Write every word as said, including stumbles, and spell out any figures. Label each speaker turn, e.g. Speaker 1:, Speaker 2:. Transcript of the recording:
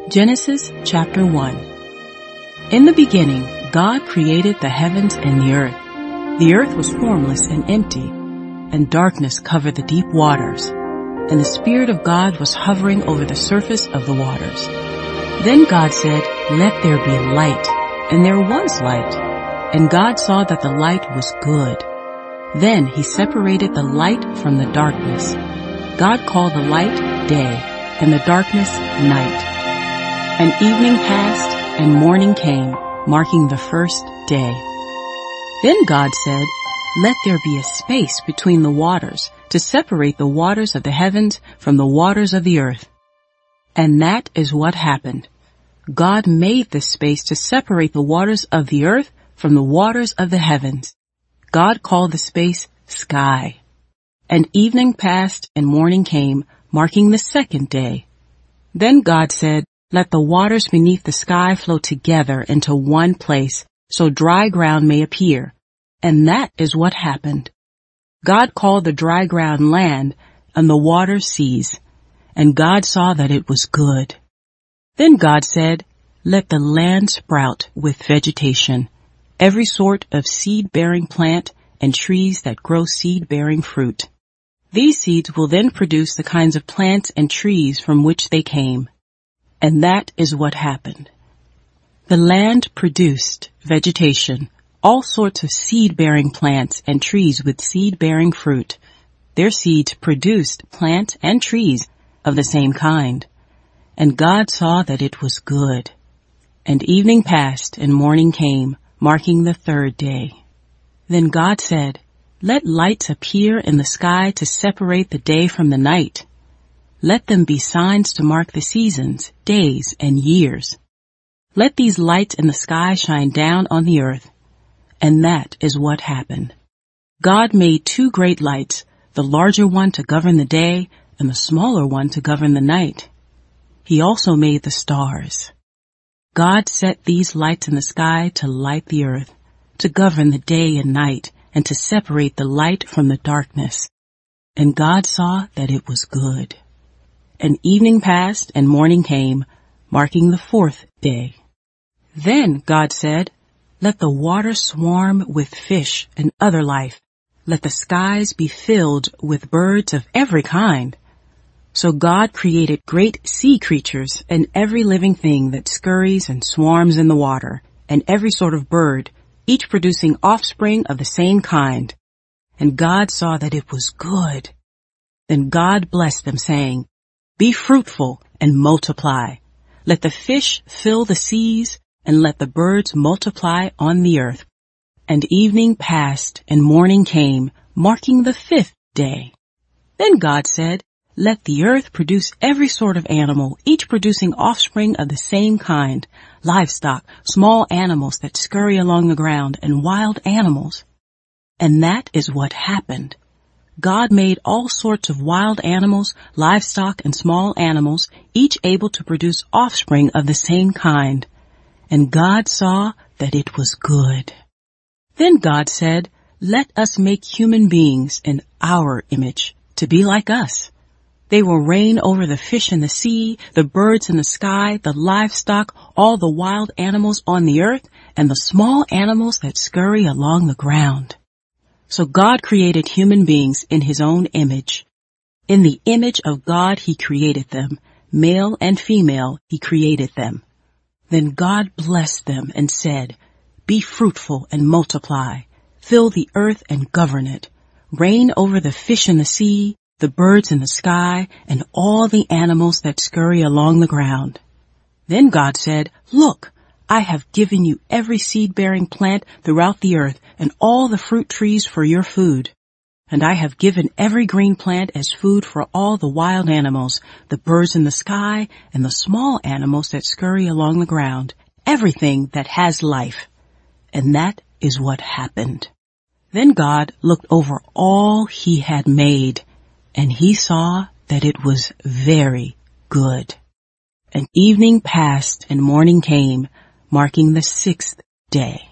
Speaker 1: Genesis chapter one. In the beginning, God created the heavens and the earth. The earth was formless and empty, and darkness covered the deep waters, and the Spirit of God was hovering over the surface of the waters. Then God said, "Let there be light," and there was light. And God saw that the light was good. Then he separated the light from the darkness. God called the light day, and the darkness night. And evening passed, and morning came, marking the first day. Then God said, "Let there be a space between the waters, to separate the waters of the heavens from the waters of the earth." And that is what happened. God made this space to separate the waters of the earth from the waters of the heavens. God called the space sky. And evening passed, and morning came, marking the second day. Then God said, "Let the waters beneath the sky flow together into one place, so dry ground may appear." And that is what happened. God called the dry ground land, and the water seas. And God saw that it was good. Then God said, "Let the land sprout with vegetation, every sort of seed-bearing plant and trees that grow seed-bearing fruit. These seeds will then produce the kinds of plants and trees from which they came." And that is what happened. The land produced vegetation, all sorts of seed-bearing plants and trees with seed-bearing fruit. Their seeds produced plants and trees of the same kind. And God saw that it was good. And evening passed, and morning came, marking the third day. Then God said, "Let lights appear in the sky to separate the day from the night. Let them be signs to mark the seasons, days, and years. Let these lights in the sky shine down on the earth." And that is what happened. God made two great lights, the larger one to govern the day and the smaller one to govern the night. He also made the stars. God set these lights in the sky to light the earth, to govern the day and night, and to separate the light from the darkness. And God saw that it was good. And evening passed, and morning came, marking the fourth day. Then God said, "Let the water swarm with fish and other life. Let the skies be filled with birds of every kind." So God created great sea creatures and every living thing that scurries and swarms in the water, and every sort of bird, each producing offspring of the same kind. And God saw that it was good. Then God blessed them, saying, "Be fruitful and multiply. Let the fish fill the seas, and let the birds multiply on the earth." And evening passed, and morning came, marking the fifth day. Then God said, "Let the earth produce every sort of animal, each producing offspring of the same kind, livestock, small animals that scurry along the ground, and wild animals." And that is what happened. God made all sorts of wild animals, livestock, and small animals, each able to produce offspring of the same kind. And God saw that it was good. Then God said, "Let us make human beings in our image, to be like us. They will reign over the fish in the sea, the birds in the sky, the livestock, all the wild animals on the earth, and the small animals that scurry along the ground." So God created human beings in his own image. In the image of God he created them. Male and female he created them. Then God blessed them and said, "Be fruitful and multiply. Fill the earth and govern it. Reign over the fish in the sea, the birds in the sky, and all the animals that scurry along the ground." Then God said, "Look, I have given you every seed-bearing plant throughout the earth and all the fruit trees for your food. And I have given every green plant as food for all the wild animals, the birds in the sky, and the small animals that scurry along the ground, everything that has life." And that is what happened. Then God looked over all he had made, and he saw that it was very good. And evening passed, and morning came, marking the sixth day.